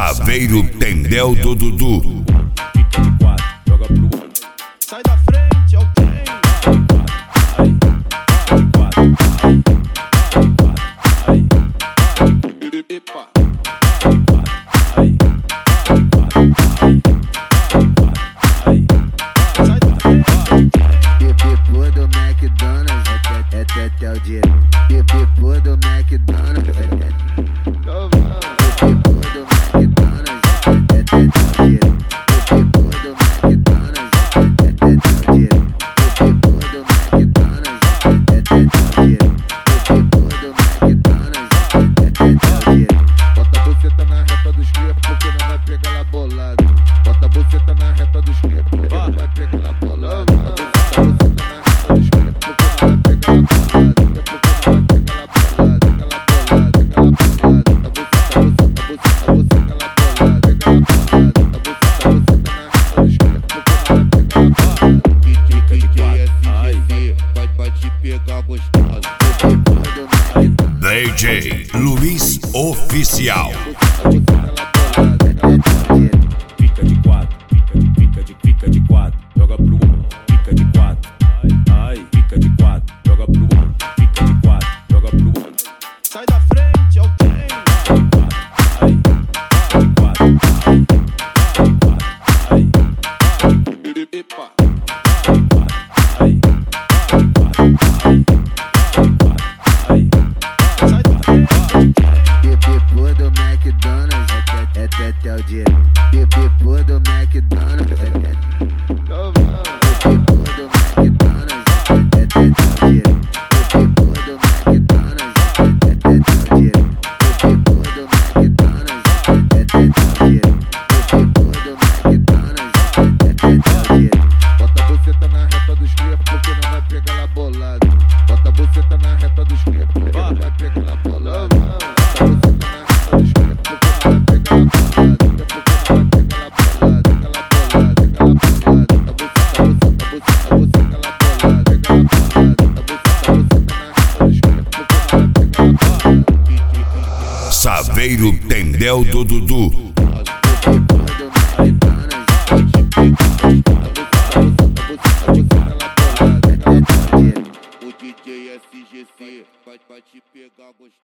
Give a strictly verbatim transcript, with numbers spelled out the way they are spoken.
Saveiro Tendel do Dudu. Fica de quatro, joga pro outro. Sai da frente, é o trem. Epa. Sai da frente. Depois do McDonald's, é até até o dia. Depois do McDonald's, é até depois do McDonald's, é até o dia. Depois do McDonald's, é até o dia. Depois do McDonald's, é até o dia. Depois do McDonald's, é até o dia. Bota a buceta na reta dos cria porque não vai pegar lá bolado. Bota a buceta na reta dos cria porque não vai pegar lá bolado. D J Luiz Oficial. Fica de quatro, fica de, fica de, fica de quatro, joga pro outro. Fica de quatro, ai, fica de quatro, joga pro outro. Fica de quatro, joga pro outro. Sai da frente, é o trem. Ai, fica de quatro, ai, Epa. ai, Sai da frente. Depois do McDonald's, é até até o dia. Depois do McDonald's, é até depois do McDonald's, é até o dia. Depois do McDonald's, é até o dia. Depois do McDonald's, é até o dia. Depois do McDonald's, é até o dia. Bota a buceta na reta dos cria porque não vai pegar lá bolado. Bota a buceta na reta dos cria porque não vai pegar lá bolado. Bota a buceta na reta dos cria porque não vai pegar lá bolado. Porque não vai pegar lá bolado. Aquela bolada, aquela bolada. A buceta, a buceta, a buceta, a buceta, aquela bolada. Aquela bolada. A buceta, a buceta na reta dos cria porque não vai pegar lá bolado. Saveiro Tendel do Dudu. O D J S G C vai te pegar gostoso.